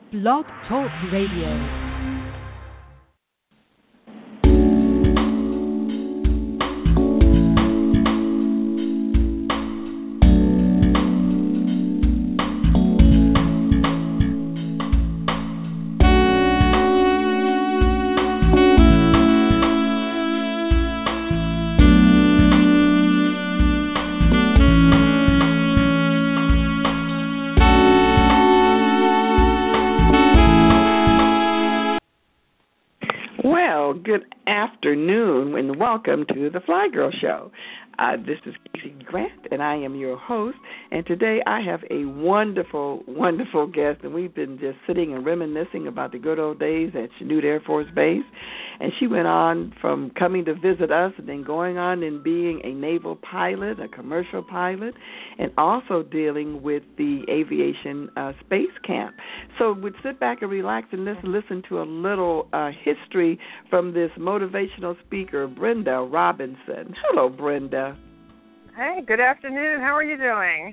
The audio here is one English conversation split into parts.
Blog Talk Radio. Good afternoon and welcome to the Fly Girl Show. This is Casey Grant and I am your host, and today I have a wonderful, wonderful guest, and we've been just sitting and reminiscing about the good old days at Chanute Air Force Base, and she went on from coming to visit us and then going on and being a naval pilot, a commercial pilot, and also dealing with the aviation space camp. So we'd sit back and relax and listen to a little history from this motivational speaker, Brenda Robinson. Hello, Brenda. Hey, good afternoon. How are you doing?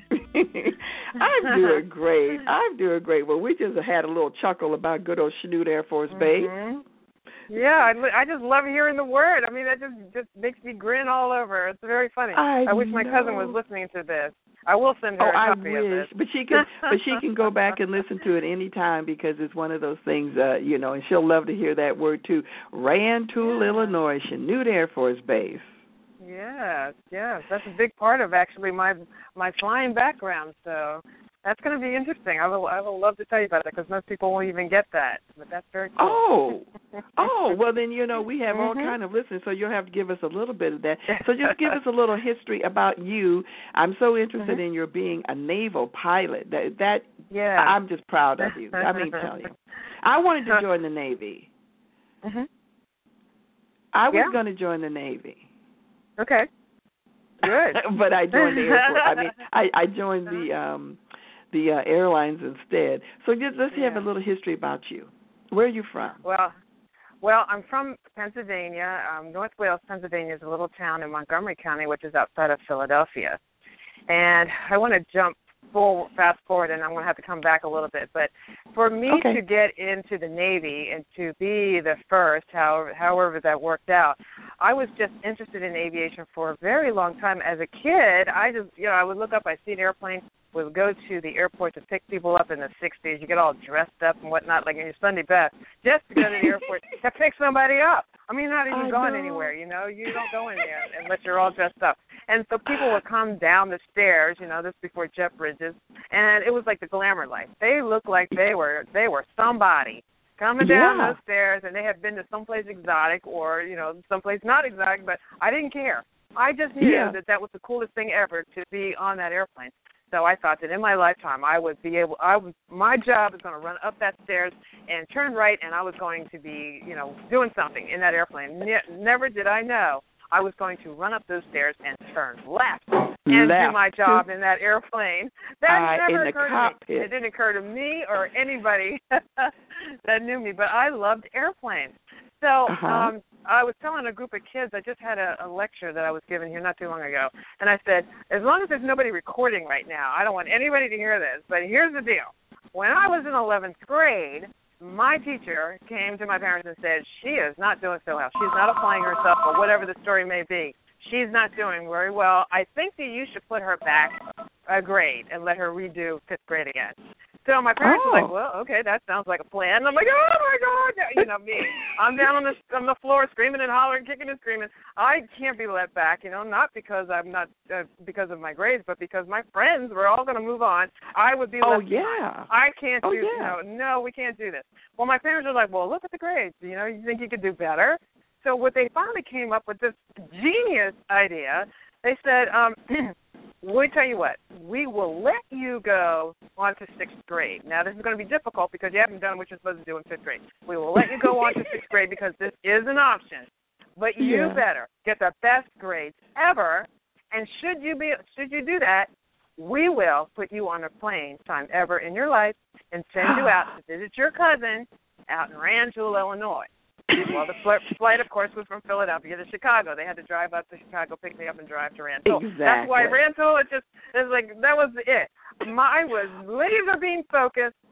I'm doing great. Well, we just had a little chuckle about good old Chanute Air Force Base. Mm-hmm. Yeah, I just love hearing the word. I mean, that just makes me grin all over. It's very funny. I wish my cousin was listening to this. I will send her a copy of this. But she can go back and listen to it any time because it's one of those things, and she'll love to hear that word too. Rantoul, Illinois, Chanute Air Force Base. Yes, that's a big part of actually my flying background. So that's going to be interesting. I will love to tell you about that because most people won't even get that. But that's very cool. Well then we have all kind of listeners, so you'll have to give us a little bit of that. So just give us a little history about you. I'm so interested in your being a naval pilot. I'm just proud of you. I mean, tell you, I wanted to join the Navy. I was going to join the Navy. Okay. Good. But I joined the Air Force. I mean, I joined the airlines instead. So let's have a little history about you. Where are you from? Well, I'm from Pennsylvania. North Wales, Pennsylvania is a little town in Montgomery County, which is outside of Philadelphia. And I want to fast forward, and I'm going to have to come back a little bit. But for me to get into the Navy and to be the first, however that worked out, I was just interested in aviation for a very long time. As a kid, I would look up, I see an airplane, would go to the airport to pick people up in the 60s. You get all dressed up and whatnot, like in your Sunday best, just to go to the airport to pick somebody up. I mean, not even going anywhere, You don't go in there unless you're all dressed up. And so people would come down the stairs, this before jet bridges, and it was like the glamour life. They looked like they were somebody coming down those stairs, and they had been to someplace exotic or, someplace not exotic, but I didn't care. I just knew that was the coolest thing ever to be on that airplane. So I thought that in my lifetime my job is going to run up that stairs and turn right, and I was going to be, doing something in that airplane. Never did I know I was going to run up those stairs and turn left and do my job in that airplane. That never occurred to me. It didn't occur to me or anybody that knew me, but I loved airplanes. So I was telling a group of kids, I just had a lecture that I was giving here not too long ago, and I said, as long as there's nobody recording right now, I don't want anybody to hear this, but here's the deal. When I was in 11th grade, my teacher came to my parents and said, she is not doing so well. She's not applying herself, or whatever the story may be. She's not doing very well. I think that you should put her back a grade and let her redo 5th grade again. So my parents were like, well, okay, that sounds like a plan. And I'm like, oh, my God. Me. I'm down on the floor screaming and hollering, kicking and screaming. I can't be let back, not because I'm not because of my grades, but because my friends were all going to move on. I would be left behind. I can't do this. No, we can't do this. Well, my parents were like, well, look at the grades. You think you could do better? So what they finally came up with this genius idea, they said, we'll tell you what, we will let you go on to 6th grade. Now, this is going to be difficult because you haven't done what you're supposed to do in 5th grade. We will let you go on to 6th grade because this is an option. But you better get the best grades ever, and should you do that, we will put you on a plane time ever in your life and send you out to visit your cousin out in Rantoul, Illinois. Well, the flight, of course, was from Philadelphia to Chicago. They had to drive up to Chicago, pick me up, and drive to Rantoul. Exactly. That's why Rantoul, that was it. I was laser beam focused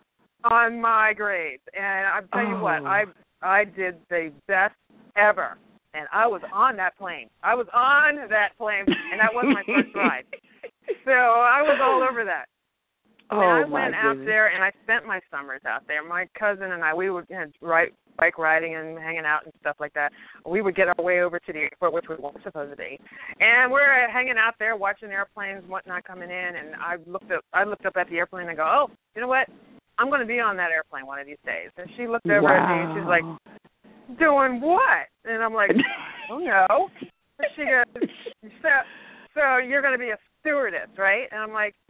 on my grades. And I'll tell you what, I did the best ever. And I was on that plane. And that was my first ride. So I was all over that. And I went out there, and I spent my summers out there. My cousin and I, we would bike riding and hanging out and stuff like that. We would get our way over to the airport, which we weren't supposed to be. And we're hanging out there watching airplanes and whatnot coming in. And I looked up at the airplane and go, oh, you know what? I'm going to be on that airplane one of these days. And she looked over at me, and she's like, doing what? And I'm like, oh, no. And she goes, so you're going to be a stewardess, right? And I'm like,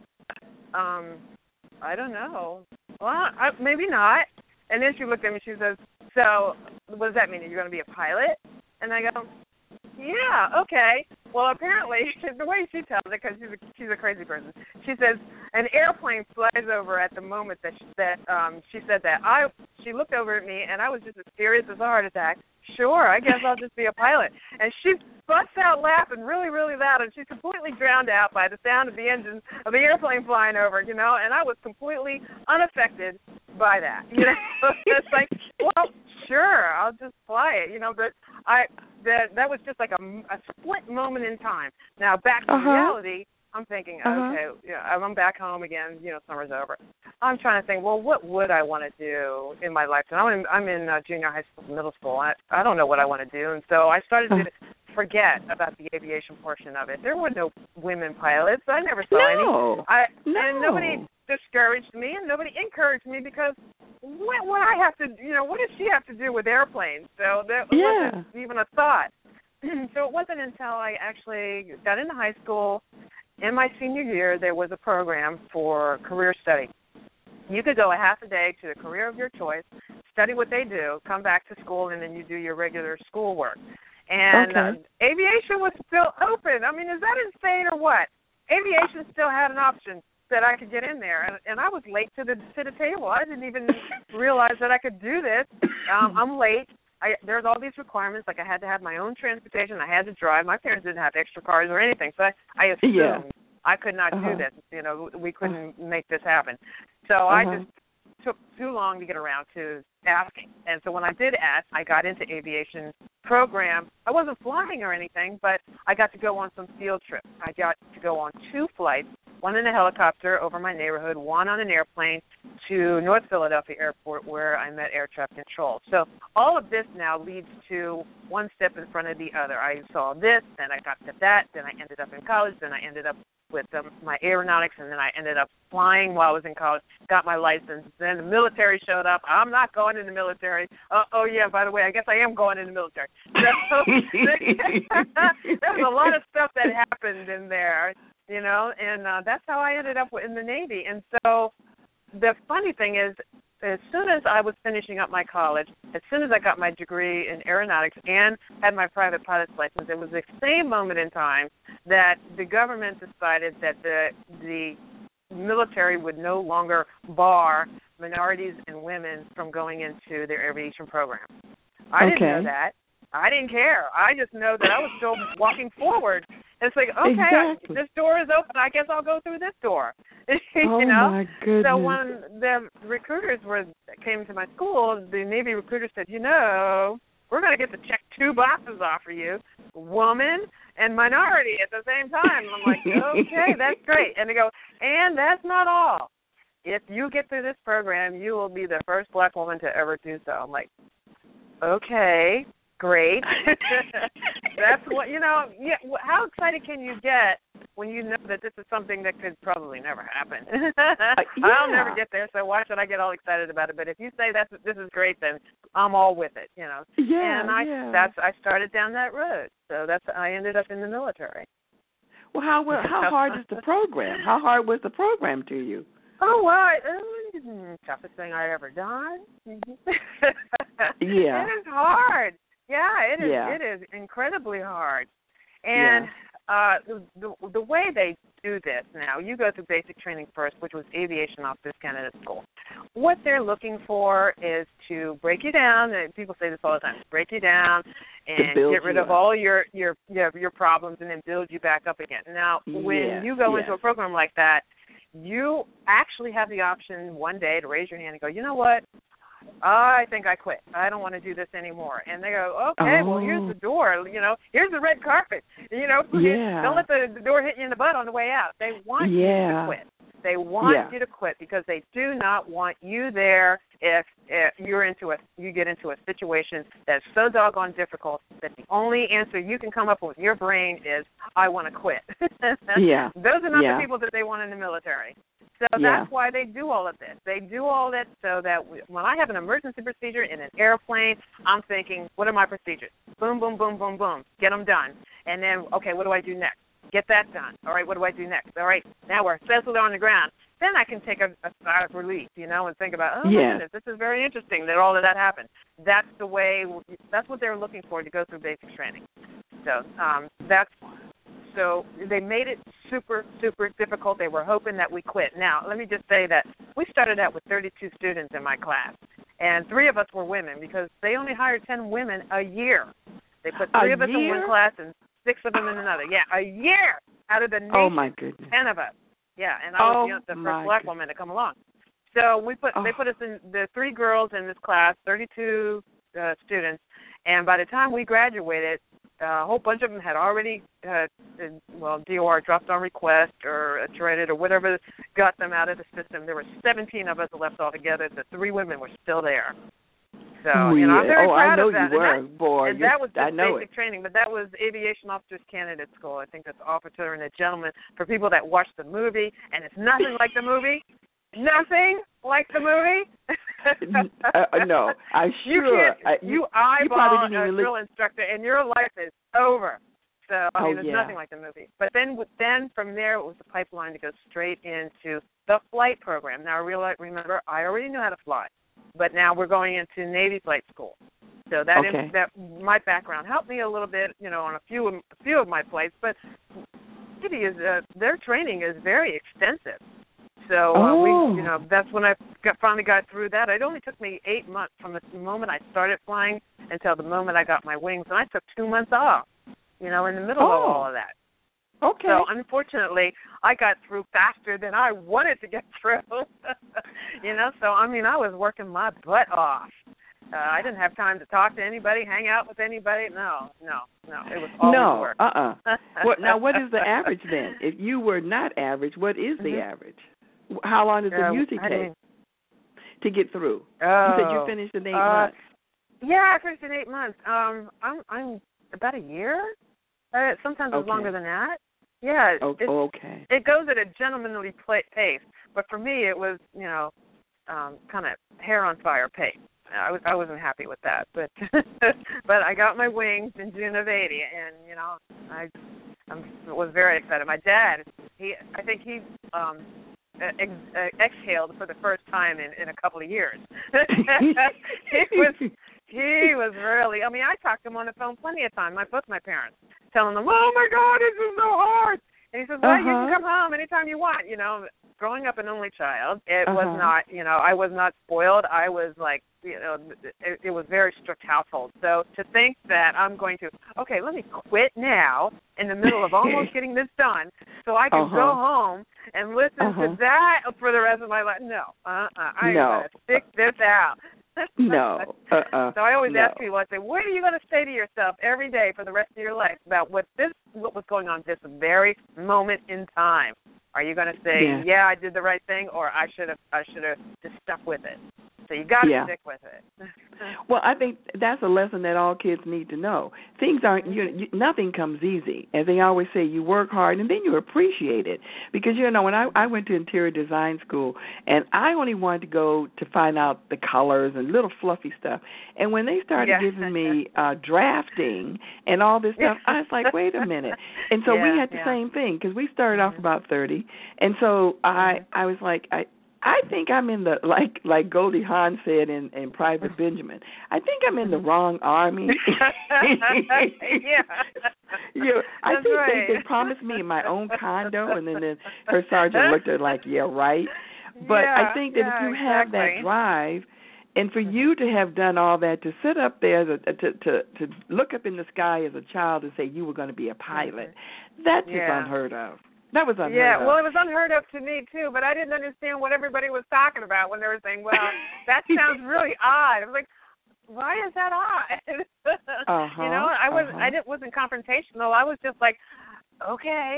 I don't know. Well, maybe not. And then she looked at me, she says, so what does that mean? Are you going to be a pilot? And I go, yeah, okay. Well, apparently, the way she tells it, because she's a crazy person, she says an airplane flies over at the moment that she said that. She looked over at me, and I was just as serious as a heart attack. Sure, I guess I'll just be a pilot. And she busts out laughing really, really loud, and she's completely drowned out by the sound of the engine of the airplane flying over, and I was completely unaffected by that. It's like, well, sure, I'll just fly it, but that was just like a split moment in time. Now, back to reality, I'm thinking, okay, I'm back home again, summer's over. I'm trying to think, well, what would I want to do in my lifetime? I'm in junior high school, middle school. I don't know what I want to do. And so I started to forget about the aviation portion of it. There were no women pilots. I never saw any. And nobody discouraged me and nobody encouraged me because what I have to, what does she have to do with airplanes? So that wasn't even a thought. So it wasn't until I actually got into high school. In my senior year, there was a program for career study. You could go a half a day to the career of your choice, study what they do, come back to school, and then you do your regular schoolwork. And aviation was still open. I mean, is that insane or what? Aviation still had an option that I could get in there, and I was late to the table. I didn't even realize that I could do this. I'm late. There's all these requirements, like I had to have my own transportation. I had to drive. My parents didn't have extra cars or anything, so I assumed I could not do this. We couldn't make this happen. So I just took too long to get around to asking. And so when I did ask, I got into aviation program. I wasn't flying or anything, but I got to go on some field trips. I got to go on 2 flights, one in a helicopter over my neighborhood, one on an airplane to North Philadelphia Airport where I met air traffic control. So all of this now leads to one step in front of the other. I saw this, then I got to that, then I ended up in college, then I ended up with my aeronautics, and then I ended up flying while I was in college, got my license. Then the military showed up. I'm not going in the military. Oh, yeah, by the way, I guess I am going in the military. So there's a lot of stuff that happened in there, and that's how I ended up in the Navy. And so the funny thing is, as soon as I was finishing up my college, as soon as I got my degree in aeronautics and had my private pilot's license, it was the same moment in time that the government decided that the military would no longer bar minorities and women from going into their aviation program. I didn't know that. I didn't care. I just know that I was still walking forward. It's like, okay, this door is open. I guess I'll go through this door. My goodness. So when the recruiters came to my school, the Navy recruiter said, we're going to get to check 2 boxes off for you, woman and minority at the same time. And I'm like, okay, that's great. And they go, and that's not all. If you get through this program, you will be the first black woman to ever do so. I'm like, okay. Great. That's what, how excited can you get when you know that this is something that could probably never happen? I'll never get there, so why should I get all excited about it? But if you say this is great, then I'm all with it, And I started down that road. So I ended up in the military. Well, how hard is the program? How hard was the program to you? Oh, well, it was the toughest thing I've ever done. It is hard. Yeah, it is. Yeah. It is incredibly hard. And the way they do this now, you go through basic training first, which was Aviation Officers Candidate School. What they're looking for is to break you down, and people say this all the time, break you down and get rid of all your problems and then build you back up again. Now, when you go into a program like that, you actually have the option one day to raise your hand and go, you know what? I think I quit. I don't want to do this anymore. And they go, okay, well, here's the door. Here's the red carpet. Don't let the door hit you in the butt on the way out. They want you to quit. They want you to quit because they do not want you there if you get into a situation that's so doggone difficult that the only answer you can come up with your brain is, I want to quit. Those are not the people that they want in the military. So that's why they do all of this. They do all that so that when I have an emergency procedure in an airplane, I'm thinking, what are my procedures? Boom, boom, boom, boom, boom. Get them done. And then, okay, what do I do next? Get that done. All right, what do I do next? All right, now we're settled on the ground. Then I can take a sigh of relief, and think about, my goodness, this is very interesting that all of that happened. That's what they're looking for to go through basic training. So they made it super, super difficult. They were hoping that we quit. Now, let me just say that we started out with 32 students in my class, and 3 of us were women because they only hired 10 women a year. They put 3 of us in one class and 6 of them in another. Yeah, a year out of the nation. Oh, my goodness. 10 of us. Yeah, and I was the first black woman to come along. So they put us in, the 3 girls in this class, 32 students, and by the time we graduated, a whole bunch of them had already, DOR dropped on request or traded or whatever got them out of the system. There were 17 of us left altogether. The 3 women were still there. So, I'm very proud of that. You were, boy. And that was just basic training, but that was Aviation Officers Candidate School. I think that's officer and a gentleman for people that watch the movie, and it's nothing like the movie. Nothing like the movie. No, I'm sure. You eyeball a drill instructor, and your life is over. So, there's nothing like the movie. But then from there, it was the pipeline to go straight into the flight program. Now, remember, I already knew how to fly. But now we're going into Navy flight school. So that my background helped me a little bit, on a few of my flights. But Navy their training is very extensive. So that's when I finally got through that. It only took me 8 months from the moment I started flying until the moment I got my wings, and I took 2 months off, in the middle of all of that. Okay. So, unfortunately, I got through faster than I wanted to get through. So, I was working my butt off. I didn't have time to talk to anybody, hang out with anybody. No. It was always work. Now, what is the average then? If you were not average, what is the average? How long does it usually take to get through? You said you finished in 8 months. Yeah, I finished in 8 months. I'm about a year. Sometimes it's longer than that. Yeah. It goes at a gentlemanly pace, but for me it was, kind of hair on fire pace. I wasn't happy with that, but but I got my wings in June of '80, and I was very excited. My dad, I think he exhaled for the first time in a couple of years. He was really. I talked to him on the phone plenty of time. Both my parents, telling them, "Oh my God, this is so hard." And he says, "Well, you can come home anytime you want." Growing up an only child, it was not. I was not spoiled. I was like, it was very strict household. So to think that I'm going to, let me quit now in the middle of almost getting this done, so I can go home and listen to that for the rest of my life. No, I'm going to stick this out. No. So I always ask people, I say, what are you going to say to yourself every day for the rest of your life about what was going on this very moment in time? Are you going to say, I did the right thing, or I should have just stuck with it? So you got to stick with it. Well, I think that's a lesson that all kids need to know. Things aren't, nothing comes easy. As they always say, you work hard and then you appreciate it. Because, when I went to interior design school, and I only wanted to go to find out the colors and little fluffy stuff. And when they started giving me drafting and all this stuff, I was like, wait a minute. And so we had the same thing, because we started off about 30. And so I was like, I think I'm in the, like Goldie Hawn said in Private Benjamin, I think I'm in the wrong army. I think they promised me my own condo, and then her sergeant looked at her like, right. But I think that if you have that drive, and for you to have done all that, to sit up there, to look up in the sky as a child and say you were going to be a pilot, that's just unheard of. That was unheard Yeah, of. well, it was unheard of to me, too, but I didn't understand what everybody was talking about when they were saying, well, that sounds really odd. I was like, why is that odd? You know, I wasn't confrontational. I was just like, okay.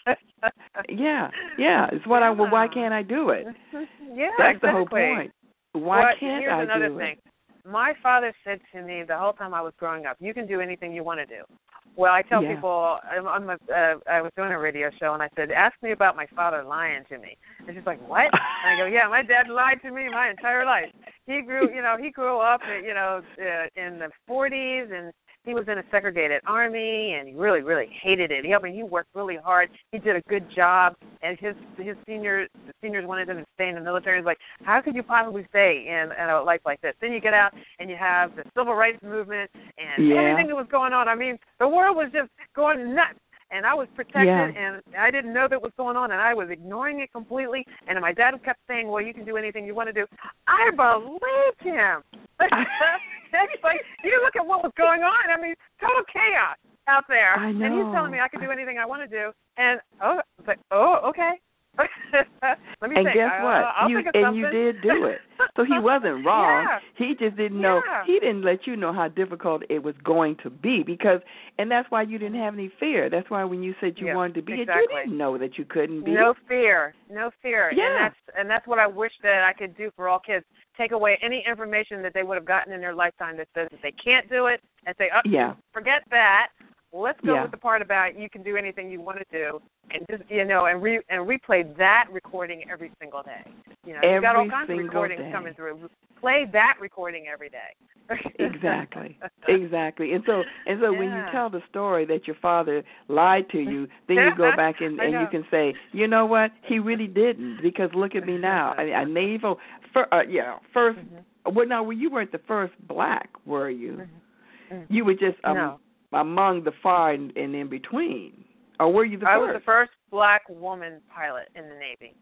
Yeah. It's what why can't I do it? Yeah, that's exactly. the whole point. Why can't I do it? Here's another thing. My father said to me the whole time I was growing up, you can do anything you want to do. Well, I tell people, I was doing a radio show, and I said, ask me about my father lying to me. And she's like, what? And I go, yeah, my dad lied to me my entire life. He grew up, in the 40s, and he was in a segregated army, and he really, really hated it. He worked really hard. He did a good job, and his seniors wanted him to stay in the military. He's like, how could you possibly stay in a life like this? Then you get out, and you have the civil rights movement and everything that was going on. I mean, the world was just going nuts. And I was protected, and I didn't know that was going on, and I was ignoring it completely. And my dad kept saying, well, you can do anything you want to do. I believed him. It's like, you look at what was going on. I mean, total chaos out there. I know. And he's telling me I can do anything I want to do. And, it's like, okay. Let me think. Guess what? I'll think of something. You did do it. So he wasn't wrong. Yeah. He just didn't know. He didn't let you know how difficult it was going to be and that's why you didn't have any fear. That's why when you said you wanted to be it, you didn't know that you couldn't be. No fear. Yeah. And that's what I wish that I could do for all kids. Take away any information that they would have gotten in their lifetime that says that they can't do it, and say, forget that. Let's go with the part about you can do anything you want to do, and just and replay that recording every single day. You got all kinds of recordings coming through. Play that recording every day. Exactly. And so when you tell the story that your father lied to you, then you go back and you can say, you know what, he really didn't, because look at me now. A naval first. Well, no, you weren't the first black, were you? You were just among the far and in between, or were you the first? I was the first black woman pilot in the Navy.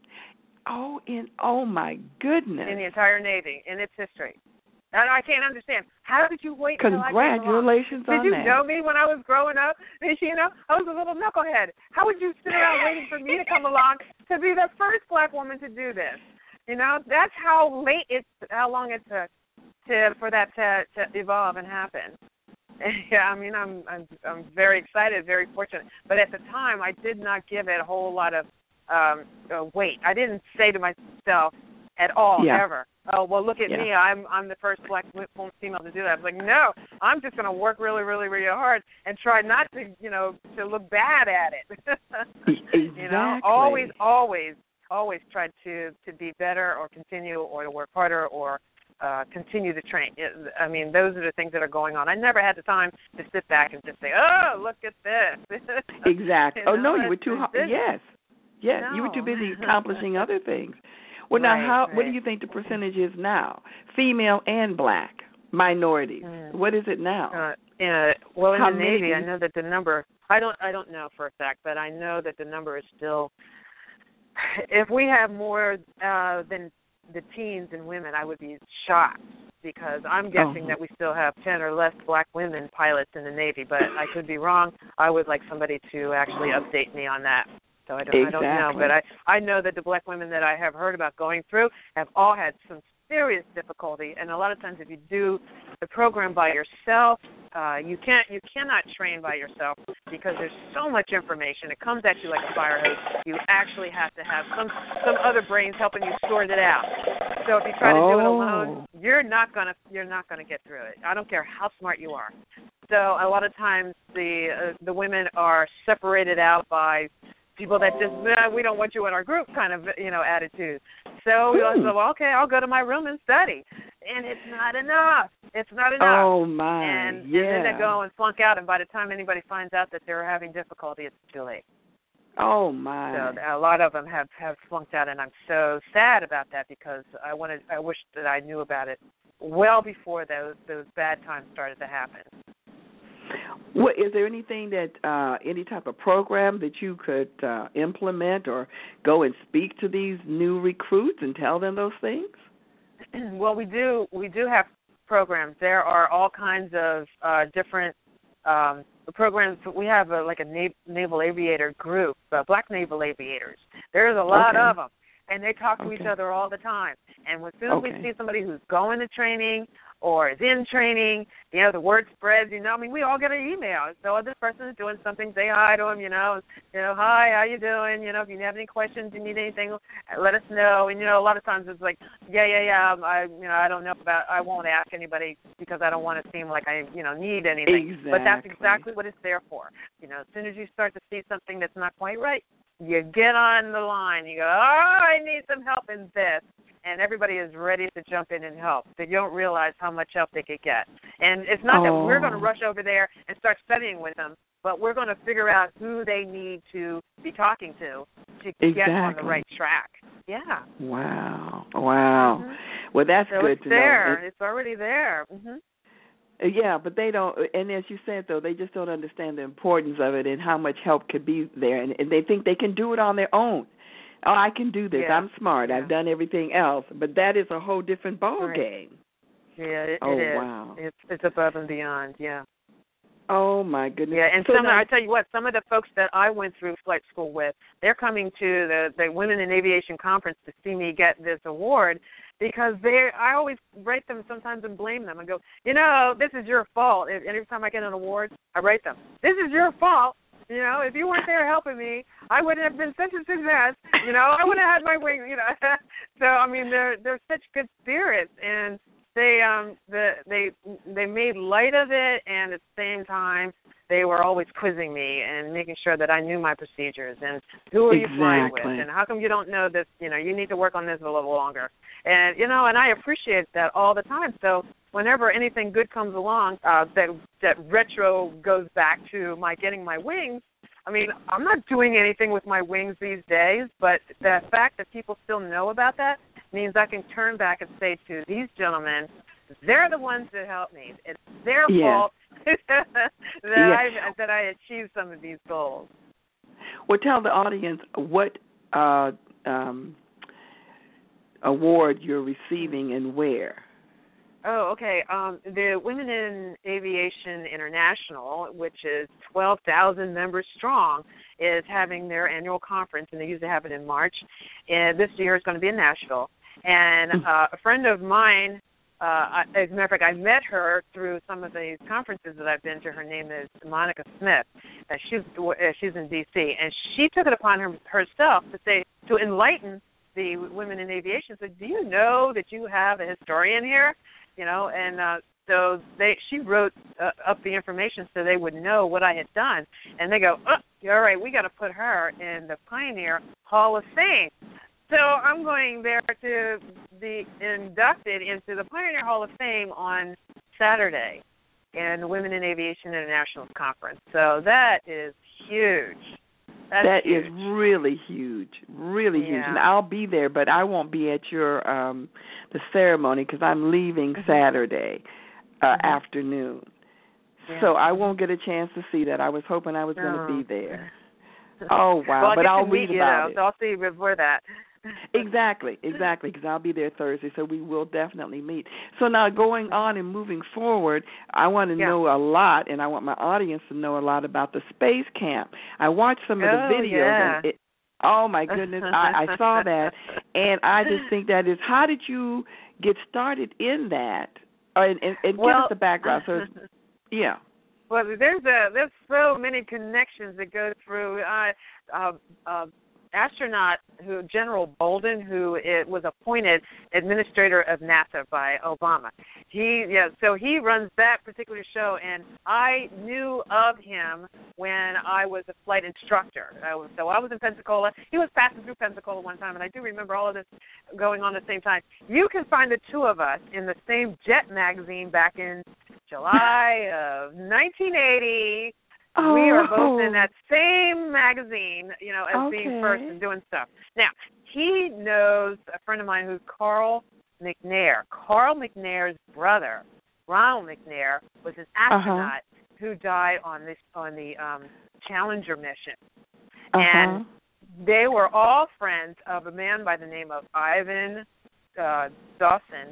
Oh my goodness! In the entire Navy, in its history. And I can't understand. How did you wait until I came along? Congratulations on that. Did you know me when I was growing up? I was a little knucklehead. How would you sit around waiting for me to come along to be the first black woman to do this? That's how long it took for that to evolve and happen. Yeah, I mean, I'm very excited, very fortunate. But at the time, I did not give it a whole lot of weight. I didn't say to myself at all, ever, oh, well, look at me. I'm the first black female to do that. I was like, no, I'm just going to work really, really, really hard and try not to, to look bad at it. Exactly. Always tried to be better or continue or to work harder or continue to train. I mean, those are the things that are going on. I never had the time to sit back and just say, oh, look at this. Exactly. You were too hard. Yes, no. You were too busy accomplishing other things. Well, now, what do you think the percentage is now? Female and black, minorities. What is it now? Well, in the Navy, I know that the number, I don't know for a fact, but I know that the number is still, if we have more than the teens and women, I would be shocked, because I'm guessing that we still have 10 or less black women pilots in the Navy, but I could be wrong. I would like somebody to actually update me on that. So I don't know, but I know that the black women that I have heard about going through have all had some serious difficulty, and a lot of times if you do the program by yourself, you cannot train by yourself, because there's so much information. It comes at you like a fire hose. You actually have to have some other brains helping you sort it out. So if you try to do it alone, you're not gonna get through it. I don't care how smart you are. So a lot of times the women are separated out by people that just, we don't want you in our group kind of, attitude. So we say, well, okay, I'll go to my room and study. And it's not enough. Oh, my. And then they go and flunk out, and by the time anybody finds out that they're having difficulty, it's too late. Oh, my. So a lot of them have flunked out, and I'm so sad about that, because I wish that I knew about it well before those bad times started to happen. Well, is there anything that any type of program that you could implement, or go and speak to these new recruits and tell them those things? Well, we do have programs. There are all kinds of different programs. We have like a naval aviator group, Black naval aviators. There's a lot of them, and they talk to each other all the time. And as soon as we see somebody who's going to training or is in training, the word spreads, we all get an email. So this person is doing something, say hi to them, hi, how you doing? If you have any questions, you need anything, let us know. And, a lot of times it's like, I don't know I won't ask anybody because I don't want to seem like I, need anything. Exactly. But that's exactly what it's there for. As soon as you start to see something that's not quite right, you get on the line. You go, I need some help in this. And everybody is ready to jump in and help. They don't realize how much help they could get. And it's not that we're going to rush over there and start studying with them, but we're going to figure out who they need to be talking to get on the right track. Yeah. Wow. Mm-hmm. Well, that's so good to know. It's already there. Mm-hmm. Yeah, but they don't, and as you said, though, they just don't understand the importance of it and how much help could be there, and they think they can do it on their own. Oh, I can do this. I'm smart. I've done everything else. But that is a whole different ball game. Yeah, it is. Wow. It's above and beyond, yeah. Oh, my goodness. Yeah, and I tell you what, some of the folks that I went through flight school with, they're coming to the Women in Aviation Conference to see me get this award because I always write them sometimes and blame them and go, this is your fault. And every time I get an award, I write them, this is your fault. If you weren't there helping me, I wouldn't have been such a success. I wouldn't have had my wings. So they're such good spirits, and they made light of it, and at the same time they were always quizzing me and making sure that I knew my procedures and who are you flying with and how come you don't know this. You need to work on this a little longer, and and I appreciate that all the time. So whenever anything good comes along, that retro goes back to my getting my wings. I'm not doing anything with my wings these days, but the fact that people still know about that means I can turn back and say to these gentlemen, they're the ones that helped me. It's their fault that I achieved some of these goals. Well, tell the audience what award you're receiving and where. Oh, okay. The Women in Aviation International, which is 12,000 members strong, is having their annual conference, and they usually have it in March. And this year it's going to be in Nashville. And a friend of mine, as a matter of fact, I met her through some of these conferences that I've been to. Her name is Monica Smith. She's in D.C., and she took it upon herself to enlighten the women in aviation. Said, do you know that you have a historian here? So she wrote up the information so they would know what I had done. And they go, all right, we got to put her in the Pioneer Hall of Fame. So I'm going there to be inducted into the Pioneer Hall of Fame on Saturday in the Women in Aviation International Conference. So that is huge. That is really huge, really huge. And I'll be there, but I won't be at your the ceremony because I'm leaving Saturday afternoon. Yeah. So I won't get a chance to see that. I was hoping I was going to be there. Oh, wow. Well, but I'll read about it. So I'll see you before that. Exactly, because I'll be there Thursday, so we will definitely meet. So now going on and moving forward, I want to know a lot, and I want my audience to know a lot about the space camp. I watched some of the videos, and oh, my goodness, I saw that, and I just think that is, how did you get started in that? And give us the background. So, Well, there's so many connections that go through. Astronaut General Bolden, who was appointed administrator of NASA by Obama. So he runs that particular show, and I knew of him when I was a flight instructor. So I was in Pensacola. He was passing through Pensacola one time, and I do remember all of this going on at the same time. You can find the two of us in the same Jet magazine back in July of 1980. We are both in that same magazine, as being first and doing stuff. Now, he knows a friend of mine who's Carl McNair. Carl McNair's brother, Ronald McNair, was an astronaut who died on the Challenger mission. And they were all friends of a man by the name of Ivan Dawson,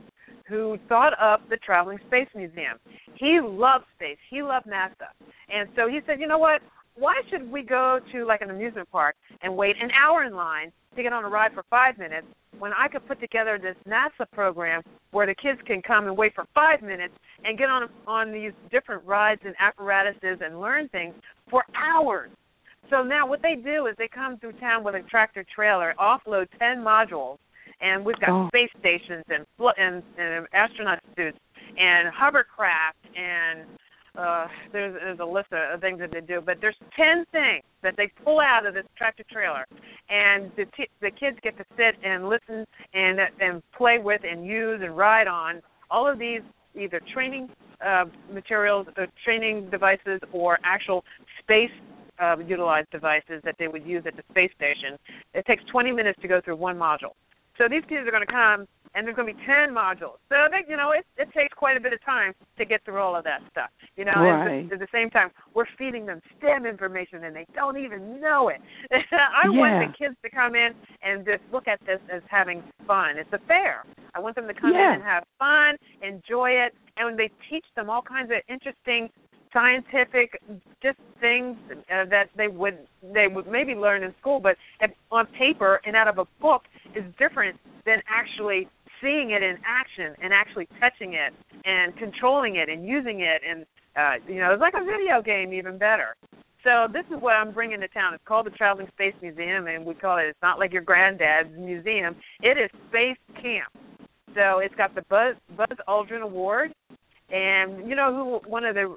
who thought up the Traveling Space Museum. He loved space. He loved NASA. And so he said, you know what? Why should we go to like an amusement park and wait an hour in line to get on a ride for 5 minutes when I could put together this NASA program where the kids can come and wait for 5 minutes and get on these different rides and apparatuses and learn things for hours. So now what they do is they come through town with a tractor trailer, offload 10 modules, and we've got space stations and astronaut suits and hovercraft and there's a list of things that they do, but there's 10 things that they pull out of this tractor trailer, and the kids get to sit and listen and play with and use and ride on all of these either training materials, training devices, or actual space utilized devices that they would use at the space station. It takes 20 minutes to go through one module. So these kids are going to come, and there's going to be 10 modules. So, it takes quite a bit of time to get through all of that stuff. Right. At the same time, we're feeding them STEM information, and they don't even know it. I want the kids to come in and just look at this as having fun. It's a fair. I want them to come in and have fun, enjoy it, and when they teach them all kinds of interesting scientific just things that they would maybe learn in school, but on paper and out of a book is different than actually seeing it in action and actually touching it and controlling it and using it, and it's like a video game, even better. So this is what I'm bringing to town. It's called the Traveling Space Museum, and we call it, it's not like your granddad's museum. It is Space Camp. So it's got the Buzz Aldrin Award. And you know who one of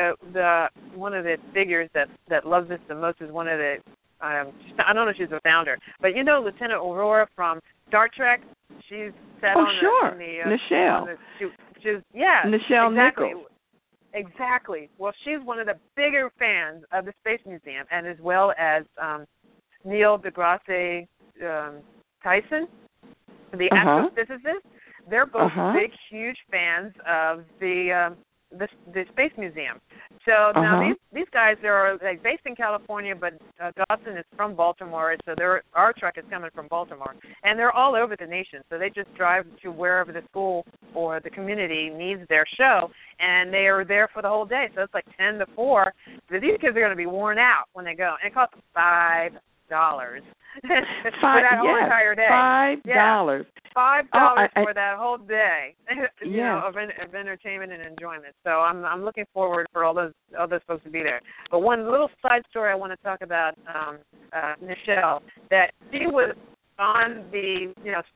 the figures that loves this the most is one of the I don't know if she's a founder, but Lieutenant Aurora from Star Trek. She's sat on the Nichelle. Nichelle exactly. Nichols. Exactly. Well, she's one of the bigger fans of the Space Museum, and as well as Neil deGrasse Tyson, the astrophysicist. They're both big, huge fans of the Space Museum. So now these guys are based in California, but Dawson is from Baltimore, so our truck is coming from Baltimore, and they're all over the nation. So they just drive to wherever the school or the community needs their show, and they are there for the whole day. So it's like 10 to 4. But these kids are going to be worn out when they go, and it costs $5. For that whole entire day. $5. $5 for that whole day, of entertainment and enjoyment. So I'm looking forward for all those folks to be there. But one little side story I want to talk about, Nichelle, that she was on the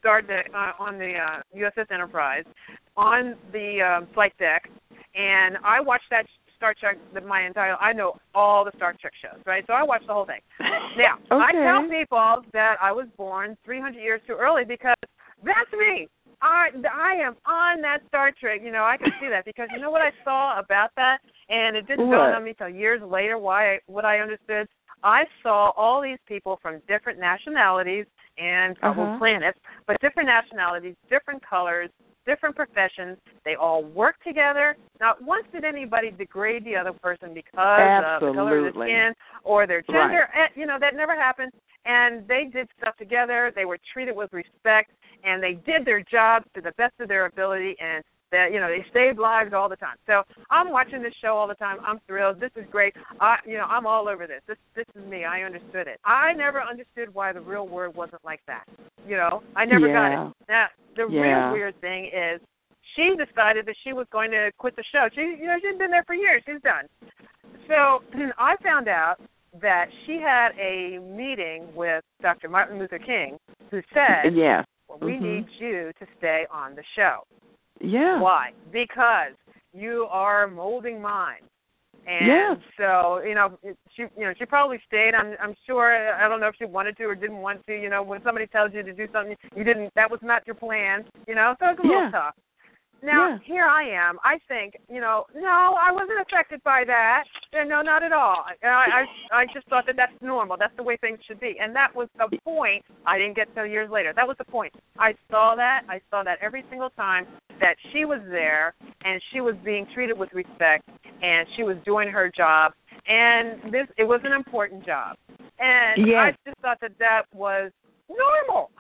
on the USS Enterprise on the flight deck, and I watched that Star Trek, I know all the Star Trek shows, right? So I watched the whole thing. Now, I tell people that I was born 300 years too early because that's me. I am on that Star Trek. I can see that because you know what I saw about that? And it didn't dawn on me until years later what I understood. I saw all these people from different nationalities and planets, but different nationalities, different colors, different professions. They all work together. Not once did anybody degrade the other person because of the color of the skin or their gender. Right. That never happened. And they did stuff together. They were treated with respect, and they did their jobs to the best of their ability, and they saved lives all the time. So I'm watching this show all the time. I'm thrilled. This is great. I'm all over this. This is me. I understood it. I never understood why the real world wasn't like that. I never got it. Now, the real weird thing is she decided that she was going to quit the show. She'd been there for years. She's done. So I found out that she had a meeting with Dr. Martin Luther King, who said, we need you to stay on the show. Yeah. Why? Because you are molding minds. And so, she probably stayed. I'm sure. I don't know if she wanted to or didn't want to. When somebody tells you to do something, that was not your plan. So it's a little tough. Now, here I am. I think, no, I wasn't affected by that. No, not at all. I just thought that that's normal. That's the way things should be. And that was the point I didn't get till years later. That was the point. I saw that every single time that she was there and she was being treated with respect and she was doing her job. And it was an important job. And I just thought that was normal.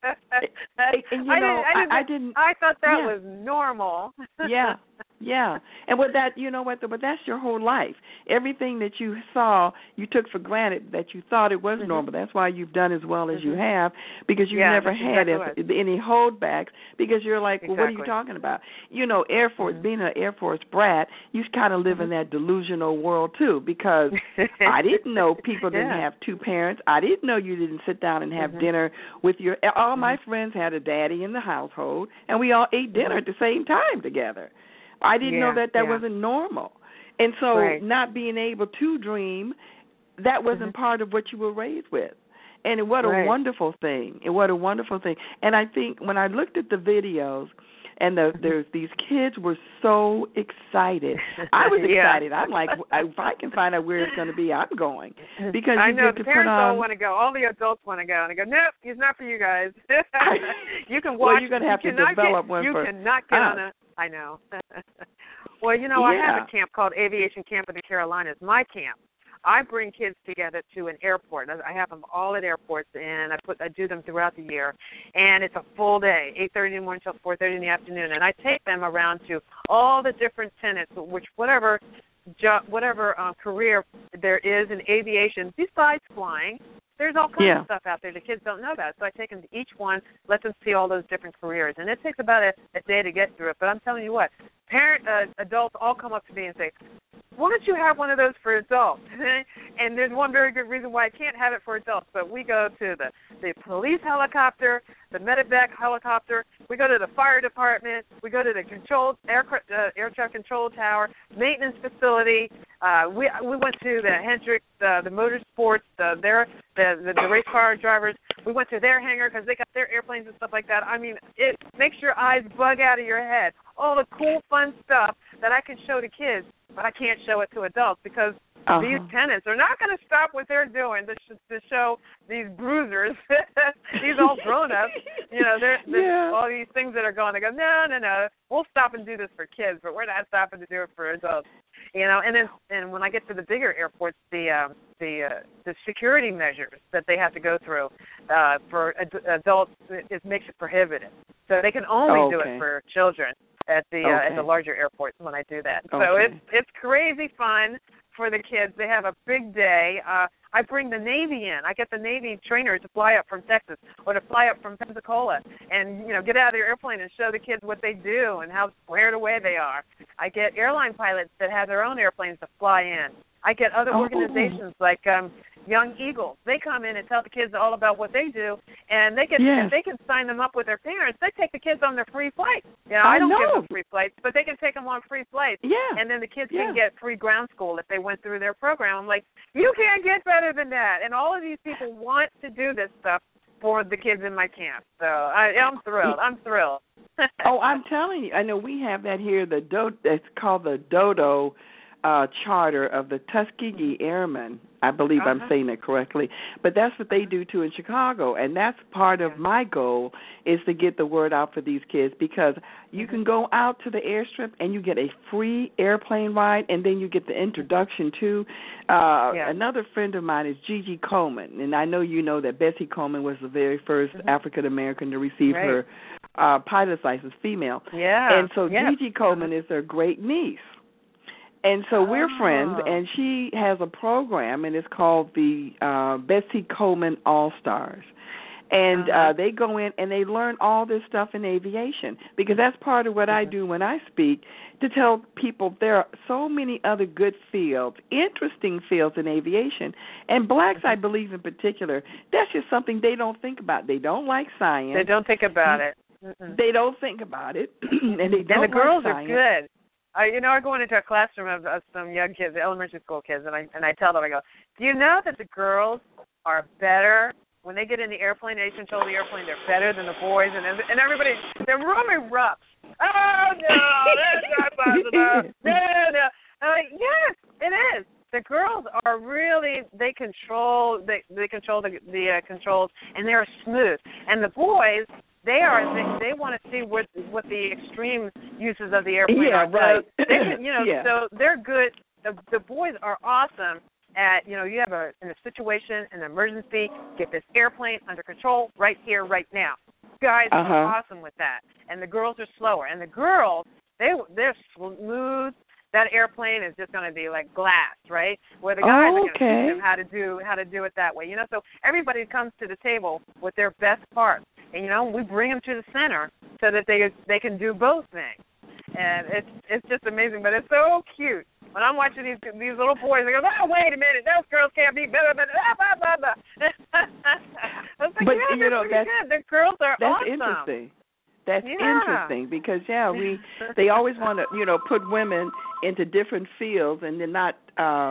And you know, I thought that was normal. Yeah. And with that, you know what? But that's your whole life. Everything that you saw, you took for granted that you thought it was normal. That's why you've done as well as you have, because you never had any holdbacks. Because you're like, well, what are you talking about? You know, Air Force, being an Air Force brat, you kind of live in that delusional world too. Because I didn't know people didn't have two parents. I didn't know you didn't sit down and have dinner with your. All my friends had a daddy in the household, and we all ate dinner at the same time together. I didn't know that wasn't normal. And so not being able to dream, that wasn't part of what you were raised with. And what a wonderful thing. And what a wonderful thing. And I think when I looked at the videos, and there's these kids were so excited. I was excited. I'm like, if I can find out where it's going to be, I'm going. Because I know the parents don't want to go. All the adults want to go, and I go, nope, he's not for you guys. You can watch. Well, you're going to have to develop one you for. You cannot get on a. I know. Well, you know, I have a camp called Aviation Camp in the Carolinas. My camp. I bring kids together to an airport. I have them all at airports, and I do them throughout the year. And it's a full day, 8:30 in the morning till 4:30 in the afternoon. And I take them around to all the different tenets, whatever career there is in aviation besides flying. There's all kinds of stuff out there the kids don't know about. So I take them to each one, let them see all those different careers. And it takes about a day to get through it. But I'm telling you what, adults all come up to me and say, why don't you have one of those for adults? And there's one very good reason why I can't have it for adults. But we go to the police helicopter, the medevac helicopter. We go to the fire department. We go to the air traffic control tower, maintenance facility. We went to the Hendricks, the motorsports, the race car drivers. We went to their hangar because they got their airplanes and stuff like that. I mean, it makes your eyes bug out of your head. All the cool, fun stuff that I can show to kids, but I can't show it to adults because these tenants are not going to stop what they're doing to show these bruisers, these old grown-ups, you know, all these things that are going. They go, no, we'll stop and do this for kids, but we're not stopping to do it for adults. You know, and when I get to the bigger airports, the security measures that they have to go through for adults, it makes it prohibitive. So they can only do it for children at the larger airports when I do that. So it's crazy fun for the kids. They have a big day. I bring the Navy in. I get the Navy trainers to fly up from Texas or to fly up from Pensacola and, you know, get out of their airplane and show the kids what they do and how squared away they are. I get airline pilots that have their own airplanes to fly in. I get other organizations like Young Eagles. They come in and tell the kids all about what they do, and they can sign them up with their parents. They take the kids on their free flights. You know, I don't give them free flights, but they can take them on free flights. Yeah. And then the kids can get free ground school if they went through their program. I'm like, you can't get better than that. And all of these people want to do this stuff for the kids in my camp. So I'm thrilled. I'm telling you. I know we have that here. It's called the Dodo charter of the Tuskegee Airmen. I believe I'm saying it correctly. But that's what they do, too, in Chicago. And that's part of my goal is to get the word out for these kids because you can go out to the airstrip and you get a free airplane ride, and then you get the introduction to. Another friend of mine is Gigi Coleman. And I know you know that Bessie Coleman was the very first African-American to receive her pilot's license, female. Yeah. And so Gigi Coleman is their great niece. And so we're friends, and she has a program, and it's called the Bessie Coleman All-Stars. And they go in and they learn all this stuff in aviation because that's part of what I do when I speak, to tell people there are so many other good fields, interesting fields in aviation. And blacks, I believe in particular, that's just something they don't think about. They don't like science. They don't think about it. They don't think about it. And they don't and the girls like science. Are good. I go into a classroom of some young kids, elementary school kids, and I tell them, I go, do you know that the girls are better when they get in the airplane, they control the airplane, they're better than the boys, and everybody, their room erupts. Oh, no, that's not possible. No. I'm like, yes, it is. The girls are really, they control the controls, and they're smooth. And the boys, they want to see what the extreme uses of the airplane are. Right. So so they're good. The boys are awesome at, you have in a situation, an emergency, get this airplane under control right here, right now. Guys are awesome with that. And the girls are slower. And the girls, they're smooth. That airplane is just going to be like glass, right? Where the guys are going to teach them how to do it that way. So everybody comes to the table with their best parts, and we bring them to the center so that they can do both things. And it's just amazing, but it's so cute. When I'm watching these little boys, they go, oh, wait a minute, those girls can't be better than blah, blah, blah, blah. I was like, but that's good. The girls are that's awesome. Interesting. That's interesting because they always want to put women into different fields and then not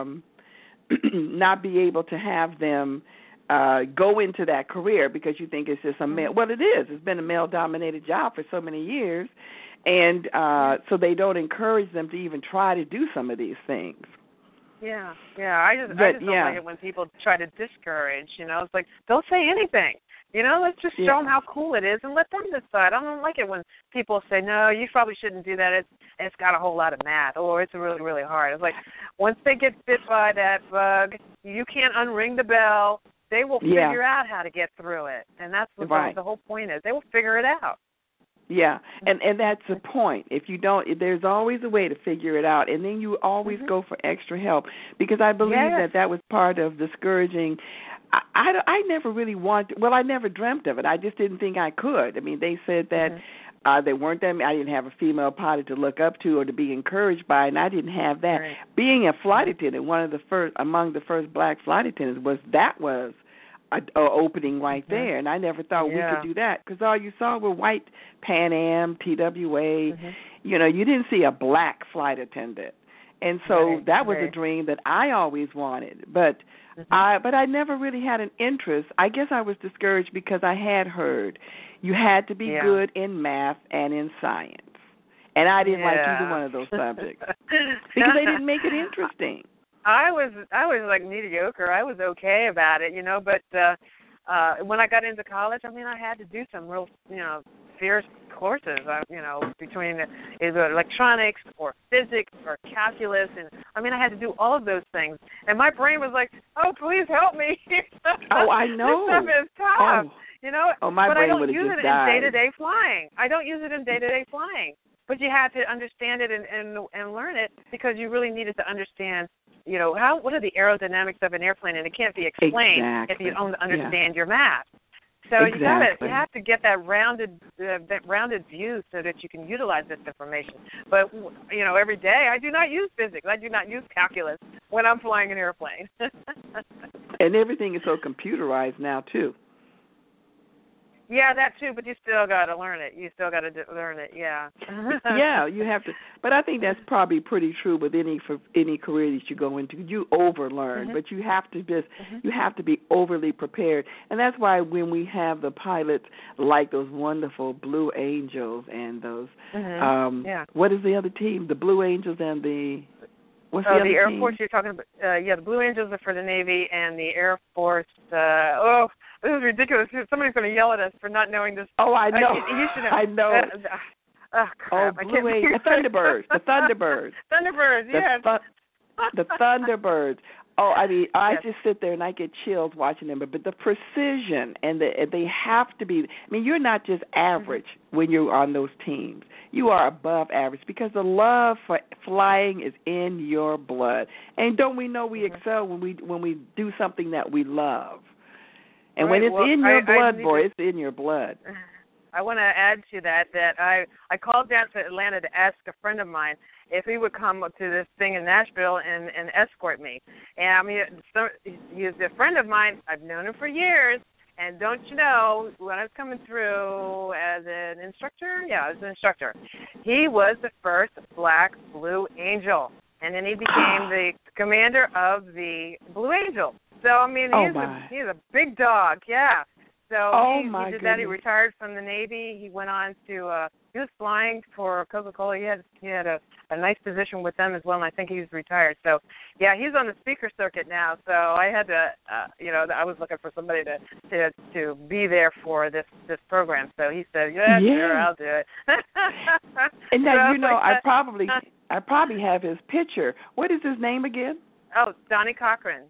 be able to have them go into that career because you think it's just a male. Well, it is. It's been a male-dominated job for so many years, and so they don't encourage them to even try to do some of these things. Yeah. I just don't like it when people try to discourage. It's like, don't say anything. Let's just show them how cool it is and let them decide. I don't like it when people say, no, you probably shouldn't do that. It's got a whole lot of math, or it's really, really hard. It's like once they get bit by that bug, you can't unring the bell. They will figure out how to get through it, and that's what the whole point is. They will figure it out. Yeah, and that's the point. If you don't, there's always a way to figure it out, and then you always go for extra help because I believe that was part of discouraging. I never really wanted. Well, I never dreamt of it. I just didn't think I could. I mean, they said that they weren't that. I didn't have a female pilot to look up to or to be encouraged by, and I didn't have that. Right. Being a flight attendant, among the first black flight attendants, was an opening right there, and I never thought we could do that because all you saw were white Pan Am, TWA. You didn't see a black flight attendant, and so that was a dream that I always wanted, but I never really had an interest. I guess I was discouraged because I had heard you had to be good in math and in science, and I didn't like either one of those subjects because they didn't make it interesting. I was like mediocre. I was okay about it, but when I got into college, I had to do some real, fierce courses, between either electronics or physics or calculus, and I had to do all of those things. And my brain was like, "Oh, please help me!" Oh, I know. This stuff is tough, my but brain I don't use it died. in day-to-day flying. But you had to understand it and learn it because you really needed to understand. What are the aerodynamics of an airplane, and it can't be explained if you don't understand your math. So you have to get that rounded view so that you can utilize this information. But every day I do not use physics. I do not use calculus when I'm flying an airplane. And everything is so computerized now too. Yeah, that too, but you still got to learn it. Learn it, yeah. Yeah, you have to. But I think that's probably pretty true with any career that you go into. You overlearn, but you have to you have to be overly prepared. And that's why when we have the pilots like those wonderful Blue Angels and those, what is the other team? The Blue Angels and the, what's the other Air team? Force you're talking about. The Blue Angels are for the Navy, and the Air Force, this is ridiculous. Somebody's going to yell at us for not knowing this. Oh, I know. You should know. I know. Crap. The Thunderbirds. The Thunderbirds. Thunderbirds, yes. The Thunderbirds. Oh, I just sit there and I get chills watching them. But the precision and they have to be. You're not just average when you're on those teams. You are above average because the love for flying is in your blood. And don't we know we excel when we do something that we love? And when it's in your blood, it's in your blood. I want to add to that I called down to Atlanta to ask a friend of mine if he would come up to this thing in Nashville and escort me. And he's a friend of mine. I've known him for years. And don't you know, when I was coming through as an instructor, as an instructor, he was the first black Blue Angel. And then he became the commander of the Blue Angel. So, he's a big dog, yeah. So he did that. He retired from the Navy. He went on to, he was flying for Coca-Cola. He had a nice position with them as well, and I think he's retired. So, yeah, he's on the speaker circuit now. So I had to, I was looking for somebody to be there for this program. So he said, sure, I'll do it. And now, I probably have his picture. What is his name again? Oh, Donnie Cochran.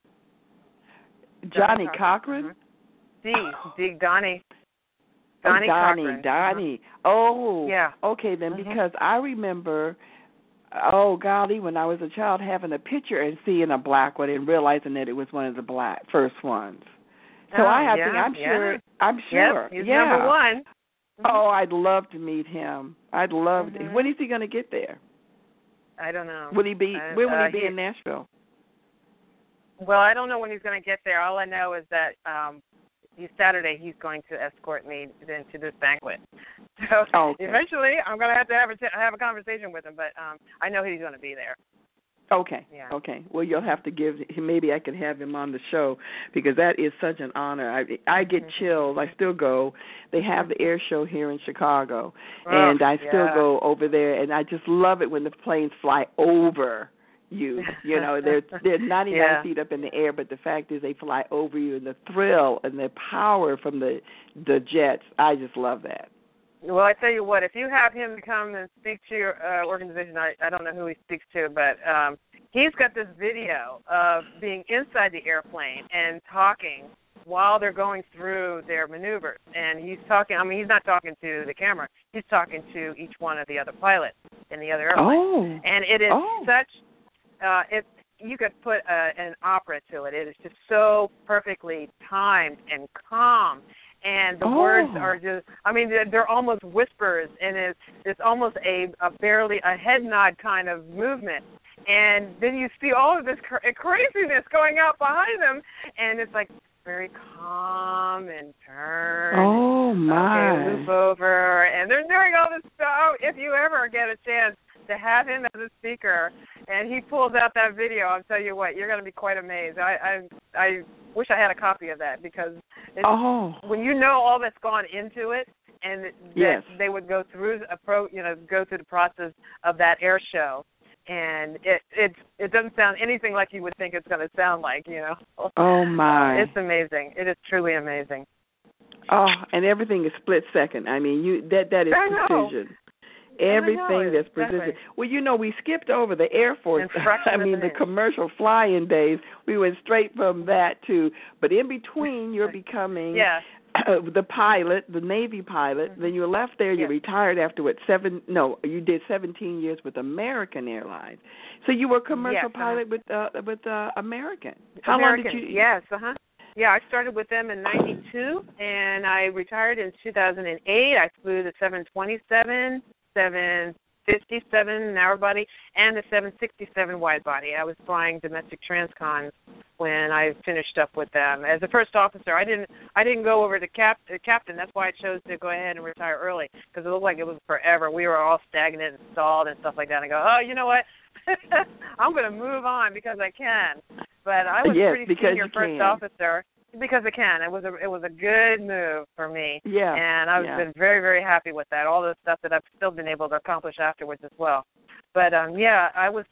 Johnny Cochran? D. Donnie. Donnie Cochran. Donnie. Oh, yeah. Okay, then because I remember, oh golly, when I was a child having a picture and seeing a black one and realizing that it was one of the first ones. So I'm sure. Yep, he's number one. Oh, I'd love to meet him. I'd love to. When is he going to get there? I don't know. Will he be? Where will he be in Nashville? Well, I don't know when he's going to get there. All I know is that Saturday he's going to escort me into this banquet. So eventually I'm going to have a conversation with him, but I know he's going to be there. Okay. Yeah. Okay. Well, you'll have to give him. Maybe I can have him on the show because that is such an honor. I get chills. I still go. They have the air show here in Chicago, and I still go over there, and I just love it when the planes fly over you. You know, they're 99 feet up in the air, but the fact is they fly over you, and the thrill and the power from the jets. I just love that. Well, I tell you what, if you have him come and speak to your organization, I don't know who he speaks to, but he's got this video of being inside the airplane and talking while they're going through their maneuvers. And he's talking, he's not talking to the camera. He's talking to each one of the other pilots in the other airplane. And it is such, you could put an opera to it. It is just so perfectly timed and calm. And the words are just, they're almost whispers, and it's almost a barely a head nod kind of movement. And then you see all of this craziness going out behind them, and it's like very calm and turn. Oh, my. Okay, loop over. And they're doing all this stuff. If you ever get a chance to have him as a speaker, and he pulls out that video, I'll tell you what, you're going to be quite amazed. I wish I had a copy of that because when you know all that's gone into it, and that they would go through the process of that air show, and it doesn't sound anything like you would think it's going to sound like, you know. Oh my! It's amazing. It is truly amazing. Oh, and everything is split second. I mean, that is precision. Everything that's precision. Well, you know, we skipped over the Air Force. The commercial flying days. We went straight from that to, but in between, you're becoming the pilot, the Navy pilot. Then you left there. You retired after you did 17 years with American Airlines. So you were a commercial pilot with American. How long did you? Yes. Yeah, I started with them in '92, and I retired in 2008. I flew the 727. 757 narrow body and the 767 wide body. I was flying domestic transcons when I finished up with them. As a first officer, I didn't go over to captain. That's why I chose to go ahead and retire early, because it looked like it was forever. We were all stagnant and stalled and stuff like that. And I go, oh, you know what? I'm going to move on because I can. But I was pretty senior first officer. Because I can. It was a good move for me. Yeah. And I've been very, very happy with that. All the stuff that I've still been able to accomplish afterwards as well. But I was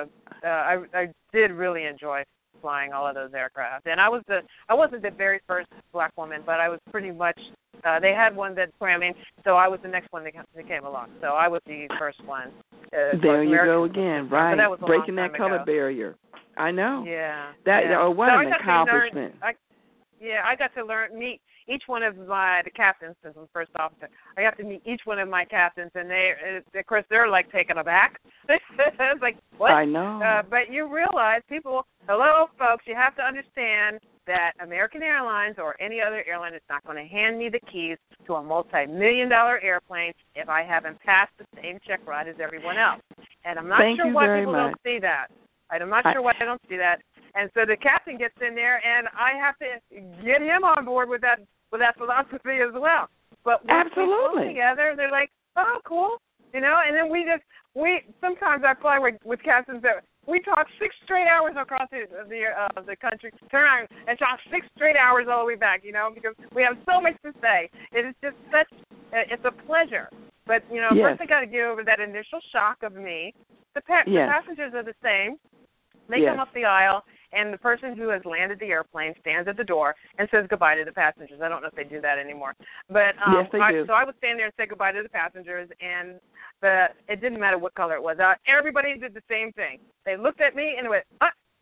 I did really enjoy flying all of those aircraft. And I wasn't the very first black woman, but I was pretty much they had one that so I was the next one that came along. So I was the first one. There you go again, right? Breaking that color barrier. I know. Yeah. What an accomplishment. I got to meet each one of the captains, since I'm first officer. I got to meet each one of my captains, and of course, they're like taken aback. It's like, what? I know. But you realize hello, folks, you have to understand that American Airlines or any other airline is not going to hand me the keys to a multi-million-dollar airplane if I haven't passed the same check ride as everyone else. And I'm not sure why people don't see that. I'm not sure why they don't see that. And so the captain gets in there, and I have to get him on board with that philosophy as well. But when we fly together, they're like, oh, cool, you know. And then we sometimes I fly with captains that we talk 6 straight hours across the country, turn around and talk 6 straight hours all the way back, you know, because we have so much to say. It is just it's a pleasure. But you know, first I got to get over that initial shock of me. The passengers are the same. They come up the aisle, and the person who has landed the airplane stands at the door and says goodbye to the passengers. I don't know if they do that anymore. But yes, they do. So I would stand there and say goodbye to the passengers, and it didn't matter what color it was. Everybody did the same thing. They looked at me and went,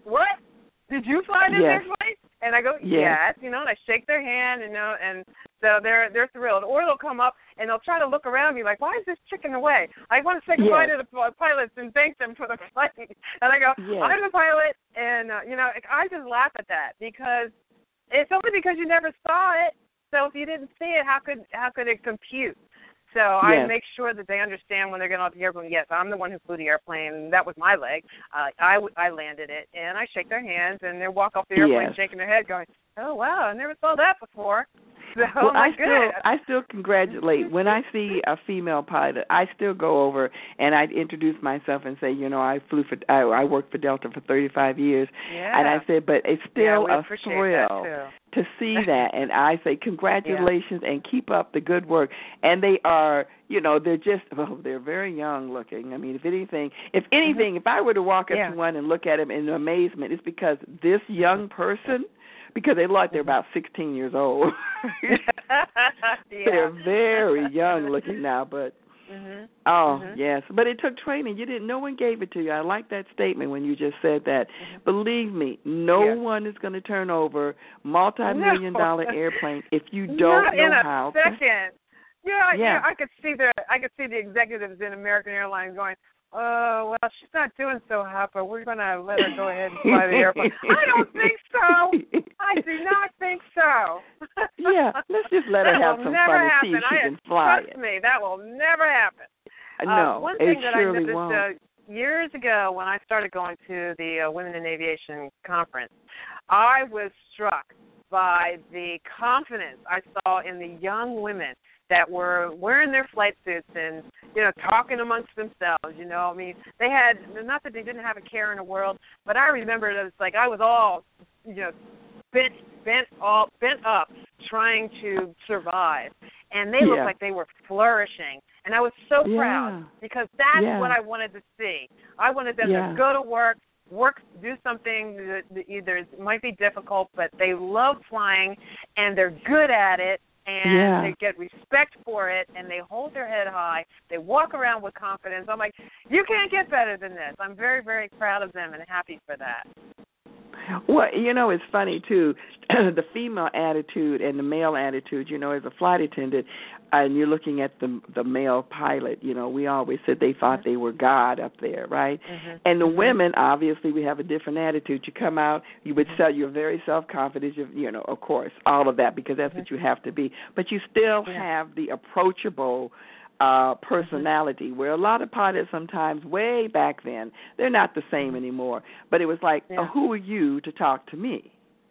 what? Did you fly this airplane? And I go, yes, and I shake their hand, and so they're thrilled. Or they'll come up and they'll try to look around me like, why is this chicken away? I want to say goodbye to the pilots and thank them for the flight. And I go, I'm the pilot, and I just laugh at that because it's only because you never saw it. So if you didn't see it, how could it compute? So I make sure that they understand when they're getting off the airplane, yes, I'm the one who flew the airplane. That was my leg. I landed it, and I shake their hands, and they walk off the airplane shaking their head going, oh, wow, I never saw that before. So well, I still congratulate. When I see a female pilot, I still go over and I introduce myself and say, I worked for Delta for 35 years, and I said, but it's still a thrill to see that, and I say congratulations and keep up the good work. And they are, they're very young looking. I mean, if anything, if I were to walk up to one and look at him in amazement, it's because this young person. Because they look like they're about 16 years old. They're very young looking now, but yes. But it took training. No one gave it to you. I like that statement when you just said that. Believe me, no one is going to turn over multi-million-dollar airplane if you don't know how. Not in a second. Yeah, I could see the executives in American Airlines going, oh, well, she's not doing so hot, but we're going to let her go ahead and fly the airplane. I don't think so. I do not think so. Let's just let her have some fun and see if she can fly it. Trust me, that will never happen. No, one thing that surely I noticed won't. Years ago when I started going to the Women in Aviation conference, I was struck by the confidence I saw in the young women that were wearing their flight suits and, talking amongst themselves, I mean, they had, not that they didn't have a care in the world, but I remember it was like I was all, bent up trying to survive. And they looked like they were flourishing. And I was so proud because that's what I wanted to see. I wanted them to go to work, do something that either might be difficult, but they love flying and they're good at it. And they get respect for it, and they hold their head high. They walk around with confidence. I'm like, you can't get better than this. I'm very, very proud of them and happy for that. Well, it's funny, too, the female attitude and the male attitude, as a flight attendant, and you're looking at the male pilot, we always said they thought they were God up there, right? And the women, obviously, we have a different attitude. You come out, you would say you're very self-confident, of course, all of that, because that's what you have to be. But you still have the approachable personality, where a lot of pilots sometimes, way back then, they're not the same anymore. But it was like, who are you to talk to me?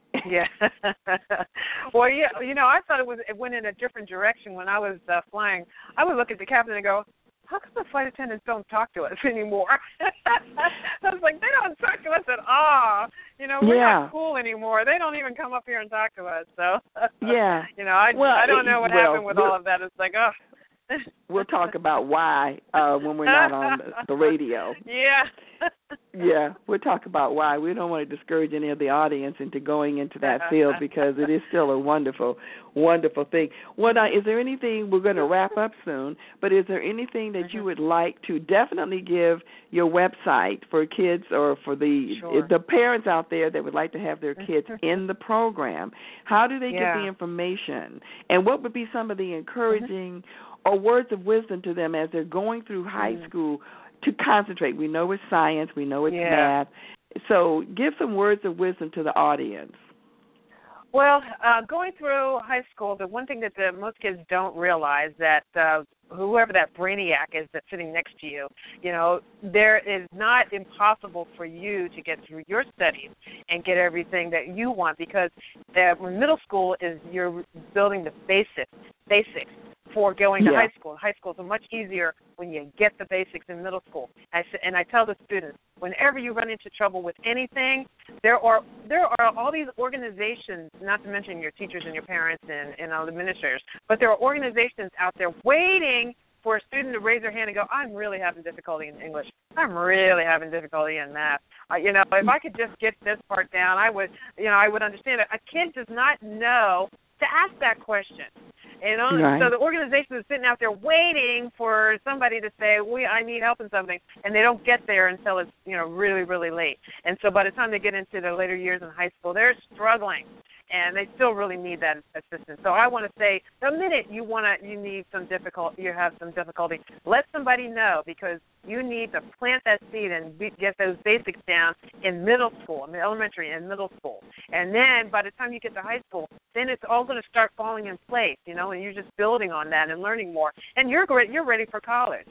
Well, I thought it went in a different direction when I was flying. I would look at the captain and go, how come the flight attendants don't talk to us anymore? I was like, they don't talk to us at all. We're not cool anymore. They don't even come up here and talk to us. So, I don't know what happened with all of that. It's like, we'll talk about why when we're not on the radio. We'll talk about why. We don't want to discourage any of the audience into going into that field because it is still a wonderful, wonderful thing. Is there anything, we're going to wrap up soon, but is there anything that you would like to definitely give your website for kids or for the parents out there that would like to have their kids in the program? How do they get the information? And what would be some of the encouraging or words of wisdom to them as they're going through high school to concentrate? We know it's science. We know it's math. So give some words of wisdom to the audience. Well, going through high school, the one thing that most kids don't realize that whoever that brainiac is that's sitting next to you, there is not impossible for you to get through your studies and get everything that you want because middle school is you're building the basics for going to high school. High school is much easier when you get the basics in middle school. And I tell the students, whenever you run into trouble with anything, there are all these organizations, not to mention your teachers and your parents and all the administrators, but there are organizations out there waiting for a student to raise their hand and go, I'm really having difficulty in English. I'm really having difficulty in math. If I could just get this part down, I would understand it. A kid does not know to ask that question. You know, right. So the organization is sitting out there waiting for somebody to say, I need help in something, and they don't get there until it's, really, really late. And so by the time they get into their later years in high school, they're struggling, and they still really need that assistance. So I want to say, the minute you have some difficulty, let somebody know, because you need to plant that seed and get those basics down in middle school, in elementary and middle school. And then by the time you get to high school, then it's all going to start falling in place, and you're just building on that and learning more. And you're ready for college.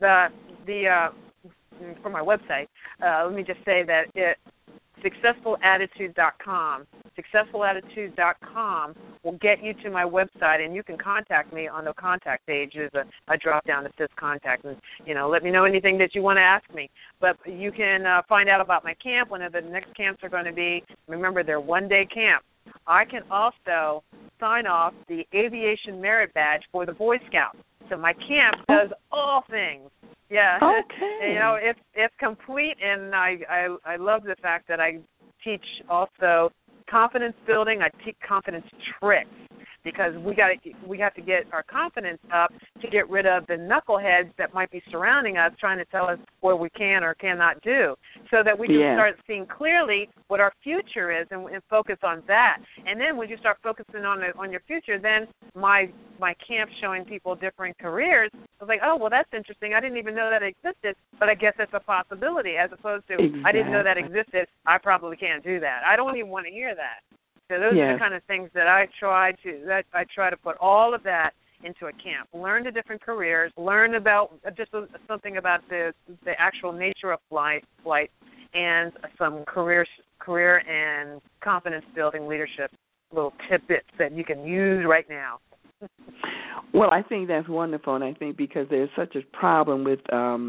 For my website, let me just say that successfulattitude.com. Successfulattitude.com will get you to my website, and you can contact me on the contact page. There's a drop down that says contact, and let me know anything that you want to ask me. But you can find out about my camp, when the next camps are going to be. Remember, they're one-day camps. I can also sign off the aviation merit badge for the Boy Scouts. So my camp does all things. Yeah. Okay. It's complete, and I love the fact that I teach also confidence building. I teach confidence tricks, because we have to get our confidence up to get rid of the knuckleheads that might be surrounding us, trying to tell us what we can or cannot do, so that we can start seeing clearly what our future is and focus on that. And then when you start focusing on your future, then my camp showing people different careers, I was like, oh, well, that's interesting. I didn't even know that existed, but I guess that's a possibility, as opposed to I didn't know that existed. I probably can't do that. I don't even want to hear that. So those are the kind of things that I try to put all of that into a camp. Learn the different careers. Learn about just something about the actual nature of flight, and some career and confidence building leadership little tidbits that you can use right now. Well, I think that's wonderful, and I think because there's such a problem with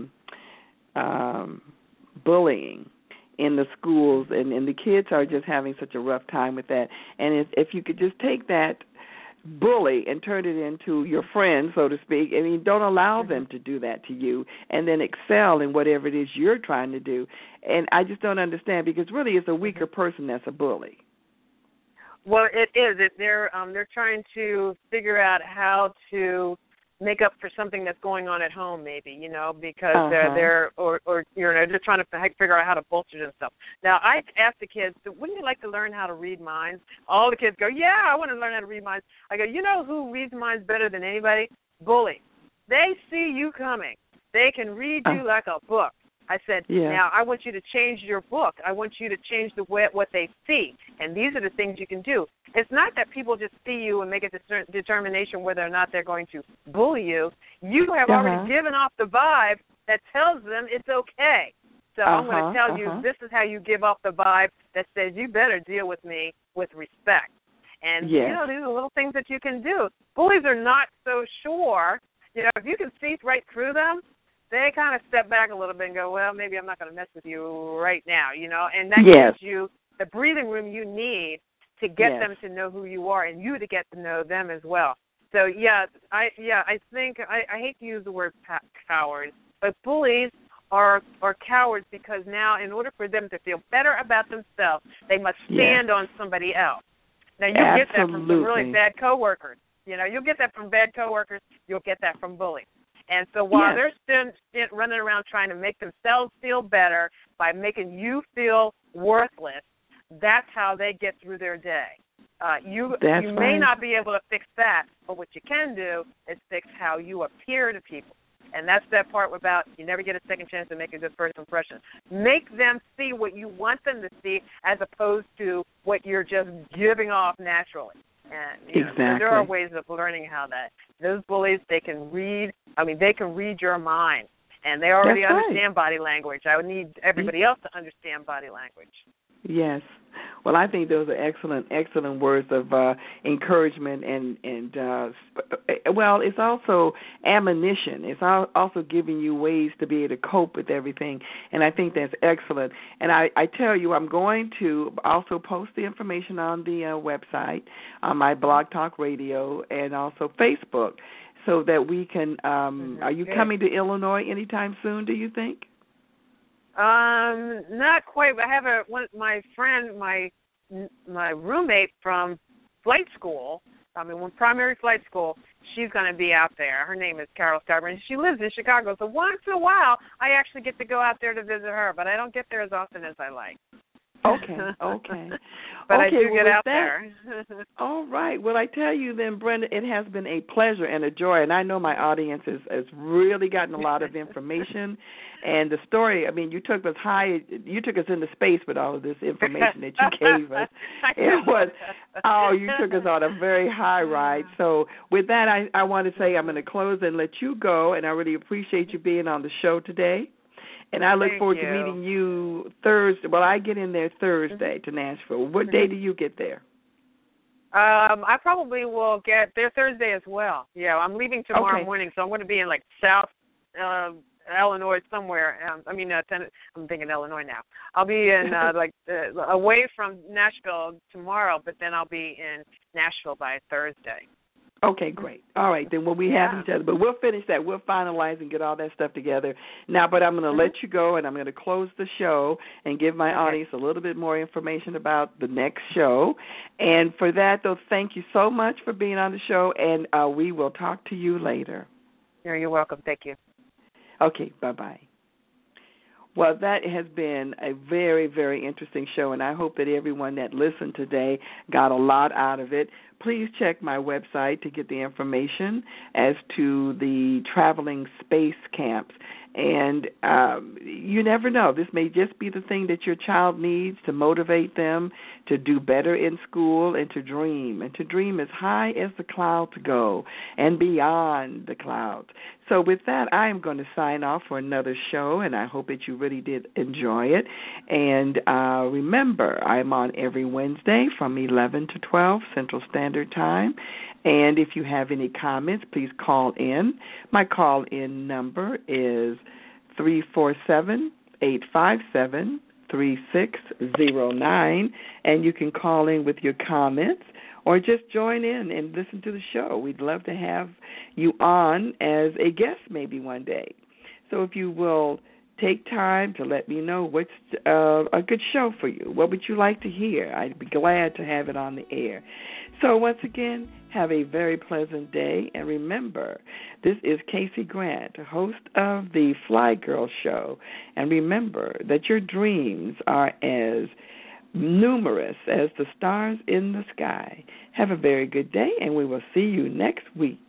bullying in the schools, and the kids are just having such a rough time with that. And if you could just take that bully and turn it into your friend, so to speak, I mean, don't allow them to do that to you, and then excel in whatever it is you're trying to do. And I just don't understand, because really it's a weaker person that's a bully. Well, it is. They're trying to figure out how to make up for something that's going on at home, maybe, because they're just trying to figure out how to bolster themselves. Now, I ask the kids, wouldn't you like to learn how to read minds? All the kids go, yeah, I want to learn how to read minds. I go, you know who reads minds better than anybody? Bullies. They see you coming. They can read you like a book. I said, now I want you to change your book. I want you to change what they see. And these are the things you can do. It's not that people just see you and make a determination whether or not they're going to bully you. You have already given off the vibe that tells them it's okay. So I'm going to tell you, this is how you give off the vibe that says you better deal with me with respect. And, these are little things that you can do. Bullies are not so sure. If you can see right through them, they kind of step back a little bit and go, well, maybe I'm not going to mess with you right now, and that gives you the breathing room you need to get them to know who you are and you to get to know them as well. So, I think I hate to use the word cowards, but bullies are cowards, because now in order for them to feel better about themselves, they must stand on somebody else. Now, you'll get that from some really bad coworkers. You'll get that from bad coworkers. You'll get that from bullies. And so while they're still running around trying to make themselves feel better by making you feel worthless, that's how they get through their day. You may not be able to fix that, but what you can do is fix how you appear to people. And that's that part about you never get a second chance to make a good first impression. Make them see what you want them to see, as opposed to what you're just giving off naturally. And so there are ways of learning how those bullies, they can read your mind, and they already understand body language. I would need everybody else to understand body language. Yes. Well, I think those are excellent words of encouragement, and it's also ammunition. It's also giving you ways to be able to cope with everything, and I think that's excellent. And I tell you, I'm going to also post the information on the website, on my Blog Talk Radio, and also Facebook, so that we can. Are you coming to Illinois anytime soon, do you think? Not quite. I have my friend, my roommate from flight school when primary flight school, she's going to be out there. Her name is Carol Skyber, and she lives in Chicago. So once in a while, I actually get to go out there to visit her, but I don't get there as often as I like. Okay. But okay, I do get out there. All right. Well, I tell you then, Brenda, it has been a pleasure and a joy, and I know my audience has really gotten a lot of information. And the story, you took us into space with all of this information that you gave us. You took us on a very high ride. So with that, I want to say I'm going to close and let you go, and I really appreciate you being on the show today. And I look forward to meeting you Thursday. Well, I get in there Thursday to Nashville. What day do you get there? I probably will get there Thursday as well. Yeah, I'm leaving tomorrow morning, so I'm going to be in South Illinois somewhere. I'm thinking Illinois now. I'll be in away from Nashville tomorrow, but then I'll be in Nashville by Thursday. Okay, great. All right, then we have each other. But we'll finish that. We'll finalize and get all that stuff together. Now, but I'm going to let you go, and I'm going to close the show and give my audience a little bit more information about the next show. And for that, though, thank you so much for being on the show, and we will talk to you later. You're welcome. Thank you. Okay, bye-bye. Well, that has been a very, very interesting show, and I hope that everyone that listened today got a lot out of it. Please check my website to get the information as to the traveling space camps. And you never know. This may just be the thing that your child needs to motivate them to do better in school and to dream as high as the clouds go and beyond the clouds. So with that, I am going to sign off for another show, and I hope that you really did enjoy it. And remember, I'm on every Wednesday from 11 to 12 Central Standard Time. And if you have any comments, please call in. My call-in number is 347-857-3609, and you can call in with your comments or just join in and listen to the show. We'd love to have you on as a guest maybe one day. So if you will take time to let me know what's a good show for you. What would you like to hear? I'd be glad to have it on the air. So once again, have a very pleasant day. And remember, this is Casey Grant, host of the Fly Girl Show. And remember that your dreams are as numerous as the stars in the sky. Have a very good day, and we will see you next week.